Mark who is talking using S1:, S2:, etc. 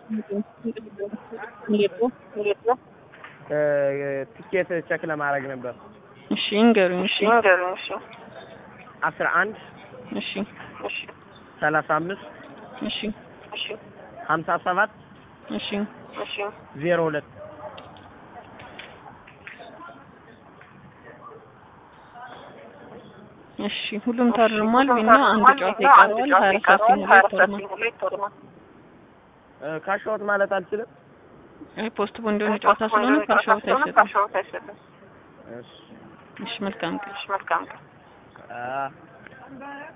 S1: ትኬት ቼክ ለማድረግ ነበር።
S2: እሺ እንገሩኝ። እሺ
S1: 11
S2: እሺ
S1: 35
S2: እሺ
S1: 57
S2: እሺ
S1: 02
S2: እሺ ሁሉም ታርሟል። ቢና አንድ ጨዋታ ይቀርባል። 24 ሲሙሌተር
S1: ካሽአውት ማለት አልችልም።
S2: ፖስት ቦንድ እንደሆነ ጨዋታ ስለሆነ ካሽአውት አይሰጥም። እሺ መልካም ቀን።